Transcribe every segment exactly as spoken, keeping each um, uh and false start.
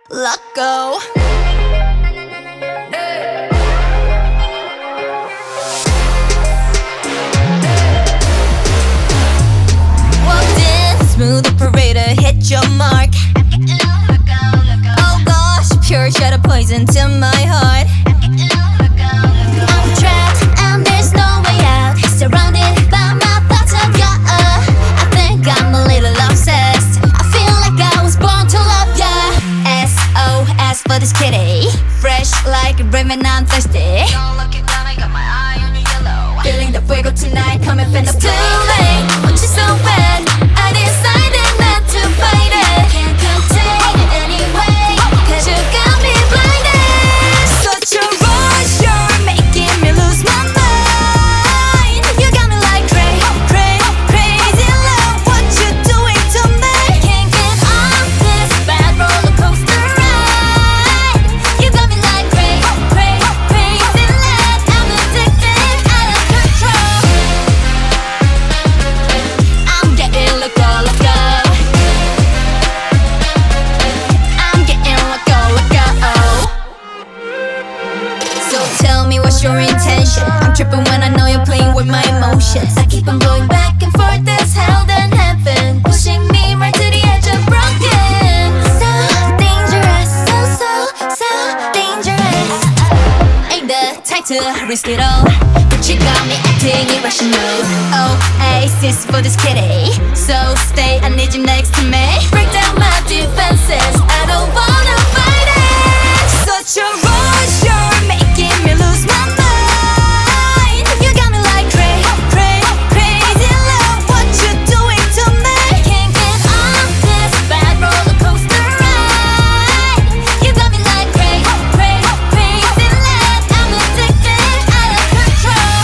let go. Walked in, smooth operator, hit your mark. Oh gosh, pure shadow poison to my heart. I'm trapped and there's no way out, surrounded by my thoughts of you. I think I'm a little obsessed. I feel like I was born to love ya. S O S for this kitty, fresh like a raven, I'm thirsty. Don't look it down, I got my eye on your yellow. Feeling the fuego tonight, coming from the too late. Want you so bad, I decided not to fight it. Can't contain it anyway, cause you got me blinded. Such a rush, you're making me lose my mind. You got me like cray, cray, crazy love. What you doing to me? Can't get off this bad roller coaster ride. You got me like cray, cray, crazy love. I'm addicted, out of control. I'm getting loco, loco. I'm getting loco, loco. So tell me what's your intention? I'm tripping when I know you're playing with my emotions. I keep on going back and forth, there's hell then heaven, pushing me right to the edge of broken. So dangerous, so, so, so dangerous. Ain't the type to risk it all, but you got me acting irrational. Oasis for this kitty, so stay, I need you next to me. Break down my defenses, I don't wanna fight it. Such a rush, you're making me lose my mind. You got me like cray, cray, crazy love. What you doing to me? Can't get off this bad roller coaster ride. You got me like cray, cray, crazy love. I'm addicted, out of control.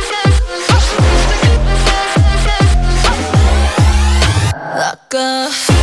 Let go.